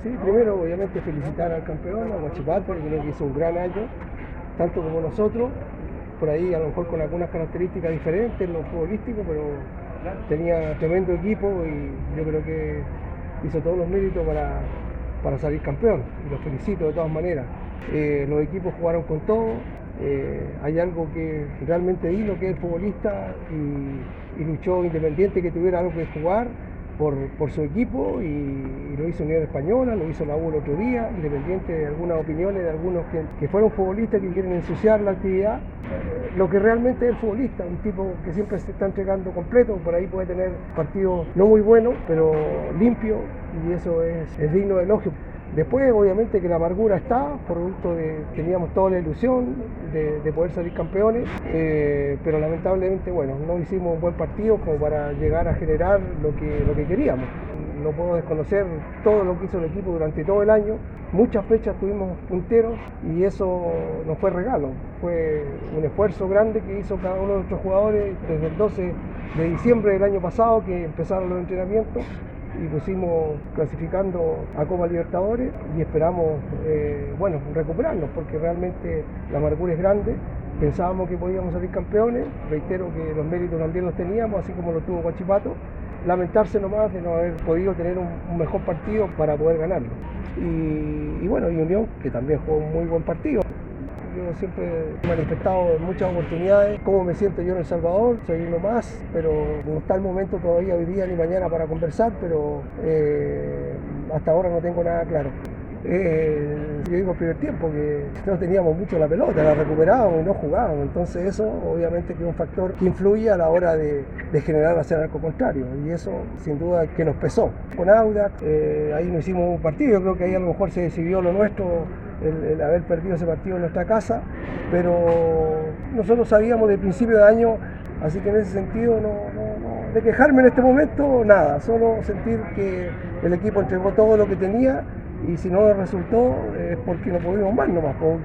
Sí, primero obviamente felicitar al campeón, a Huachipato, porque creo que hizo un gran año, tanto como nosotros, por ahí a lo mejor con algunas características diferentes en lo futbolístico, pero tenía tremendo equipo y yo creo que hizo todos los méritos para salir campeón, y lo felicito de todas maneras. Los equipos jugaron con todo, hay algo que realmente digno, que es el futbolista, y luchó independiente que tuviera algo que jugar por su equipo, y lo hizo Unión Española, lo hizo la U el otro día, independiente de algunas opiniones de algunos que fueron futbolistas que quieren ensuciar la actividad. Lo que realmente es el futbolista, un tipo que siempre se está entregando completo, por ahí puede tener partidos no muy buenos, pero limpio, y eso es digno de elogio. Después, obviamente, que la amargura está, producto de teníamos toda la ilusión de poder salir campeones, pero lamentablemente, bueno, no hicimos un buen partido como para llegar a generar lo que queríamos. No puedo desconocer todo lo que hizo el equipo durante todo el año. Muchas fechas tuvimos punteros y eso no fue regalo, fue un esfuerzo grande que hizo cada uno de nuestros jugadores desde el 12 de diciembre del año pasado, que empezaron los entrenamientos, y lo hicimos clasificando a Copa Libertadores, y esperamos recuperarnos, porque realmente la amargura es grande. Pensábamos que podíamos salir campeones, reitero que los méritos también los teníamos, así como lo tuvo Huachipato. Lamentarse nomás de no haber podido tener un mejor partido para poder ganarlo. Y Unión, que también jugó un muy buen partido. Yo siempre he manifestado en muchas oportunidades cómo me siento yo en El Salvador, soy uno más, pero no está el momento todavía hoy día ni mañana para conversar, pero hasta ahora no tengo nada claro. Yo digo el primer tiempo que no teníamos mucho la pelota, la recuperábamos y no jugábamos, entonces eso obviamente que es un factor que influye a la hora de generar hacia el arco contrario, y eso sin duda que nos pesó. Con Audax, ahí no hicimos un partido, yo creo que ahí a lo mejor se decidió lo nuestro, el haber perdido ese partido en nuestra casa, pero nosotros sabíamos de principio de año, así que en ese sentido de quejarme en este momento, nada, solo sentir que el equipo entregó todo lo que tenía, y si no resultó es porque no pudimos más nomás.